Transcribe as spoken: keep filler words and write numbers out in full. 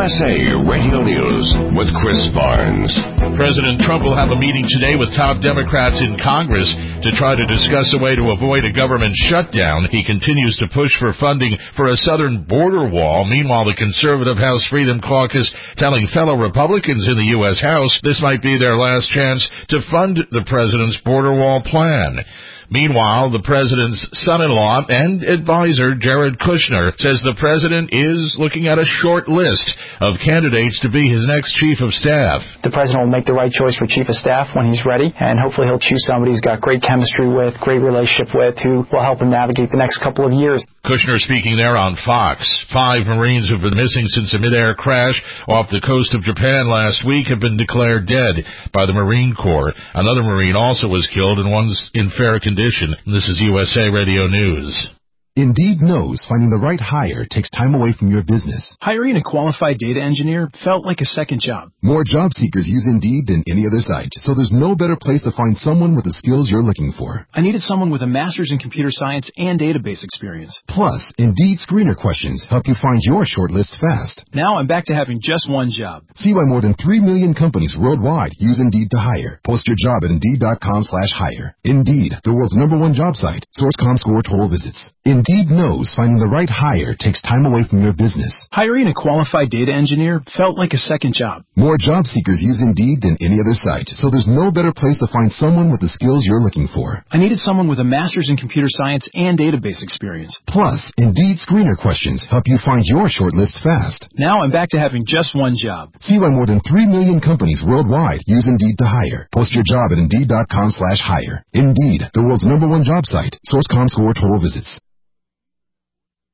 S A Radio News with Chris Barnes. President Trump will have a meeting today with top Democrats in Congress to try to discuss a way to avoid a government shutdown. He continues to push for funding for a southern border wall. Meanwhile, the conservative House Freedom Caucus telling fellow Republicans in the U S House this might be their last chance to fund the president's border wall plan. Meanwhile, the president's son-in-law and advisor, Jared Kushner, says the president is looking at a short list of candidates to be his next chief of staff. The president will make the right choice for chief of staff when he's ready, and hopefully he'll choose somebody he's got great chemistry with, great relationship with, who will help him navigate the next couple of years. Kushner speaking there on Fox. Five Marines who have been missing since a mid-air crash off the coast of Japan last week have been declared dead by the Marine Corps. Another Marine also was killed, and one's in fair condition. This is U S A Radio News. Indeed knows finding the right hire takes time away from your business. Hiring a qualified data engineer felt like a second job. More job seekers use Indeed than any other site, so there's no better place to find someone with the skills you're looking for. I needed someone with a master's in computer science and database experience. Plus, Indeed screener questions help you find your shortlist fast. Now I'm back to having just one job. See why more than three million companies worldwide use Indeed to hire. Post your job at Indeed.com slash hire. Indeed, the world's number one job site. Source dot com score total visits. Indeed knows finding the right hire takes time away from your business. Hiring a qualified data engineer felt like a second job. More job seekers use Indeed than any other site, so there's no better place to find someone with the skills you're looking for. I needed someone with a master's in computer science and database experience. Plus, Indeed screener questions help you find your shortlist fast. Now I'm back to having just one job. See why more than three million companies worldwide use Indeed to hire. Post your job at Indeed.com slash hire. Indeed, the world's number one job site. Source dot com score total visits.